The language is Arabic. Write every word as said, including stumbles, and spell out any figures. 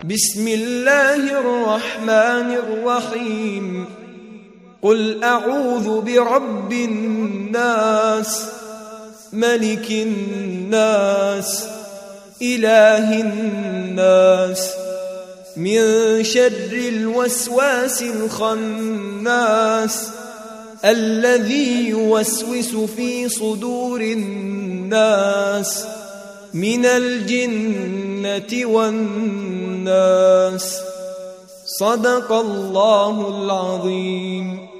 بسم الله الرحمن الرحيم قل أعوذ برب الناس ملك الناس إله الناس من شر الوسواس الخناس الذي يوسوس في صدور الناس من الجنة والناس. صدق الله العظيم.